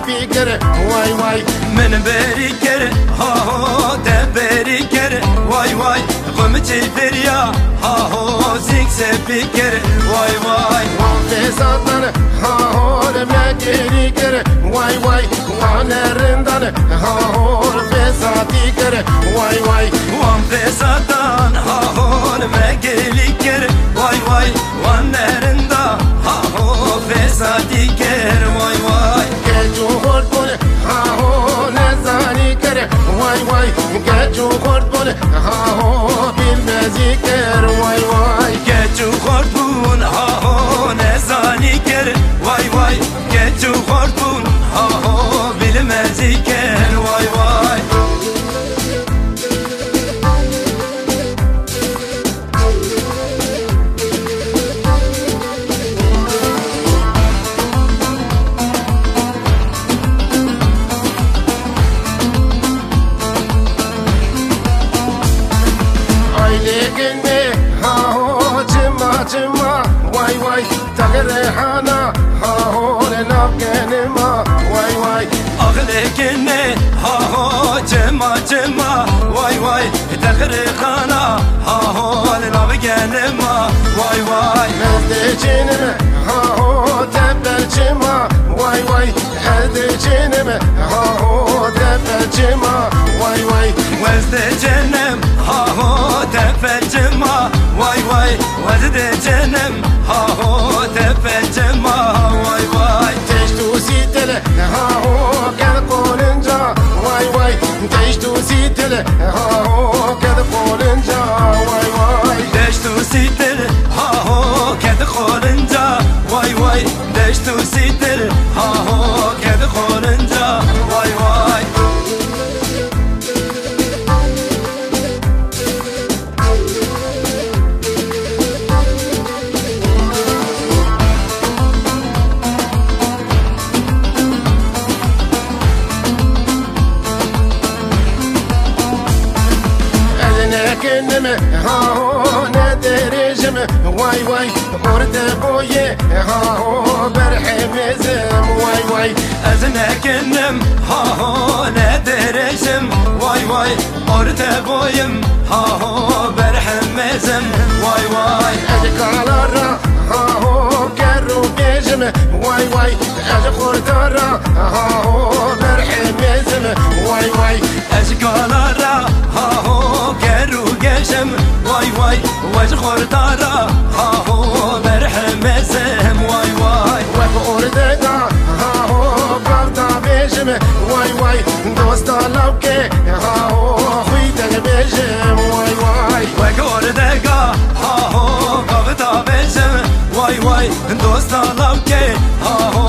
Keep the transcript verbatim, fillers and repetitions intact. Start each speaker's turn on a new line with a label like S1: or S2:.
S1: فكر واي واي
S2: من بريكر ها هو دبريكر واي واي قمتي فريا ها هو زيك سفكر واي واي
S1: وفي سطر ها هو المكريكر واي واي وانا رندان ها هو في ساتيكر واي واي
S2: وفي سطر ها هو المكريكر واي واي وانا رندا ها هو في ساتيكر واي واي
S1: كجو خردون ها هو نزانيكر واي واي كجو خردون ها هو بالمزيكر واي واي
S2: كجو خردون ها هو نزانيكر واي واي كجو خردون ها هو بالمزيكر واي واي
S1: واي واي تغريحانا ها هو لنبقى ما واي واي
S2: أغلقني ها هو جما جما واي واي تغريحانا ها هو لنبقى ما واي واي
S1: مزدجينم ها هو تبل جما واي واي هدجينم ها هو تبل جما واي واي
S2: وزدجنم ها هو تبل جما واي واي وزدجنم ها هو تبل جما واي واي
S1: تشتو سيتل ها هو كذا قولنجا واي واي تشتو سيتل ها هو كذا قولنجا واي واي
S2: دشتو سيتل ها هو كذا قولنجا واي واي دشتو سيتل ها هو كذا قولنجا واي واي
S1: كنم ها هو ندرجم واي واي ورد بويه ها هو برحم زم واي واي
S2: أزنا كنم ها هو ندرجم واي واي ورد بويم ها هو برحم زم واي واي
S1: أذكار ها هو كرو بيجم واي واي أذكر ترى ها هو برحم زم واي واي
S2: أشكال ها هو كرو جشم واي واي وجخور ترى ها هو برحم زم واي واي
S1: وقور دقا ها هو بردا بيجم واي واي دوستا لوكي ها هو خويتك بيجم واي واي
S2: وقور دقا ها هو بردا بيجم واي واي دوستا لوكي ها هو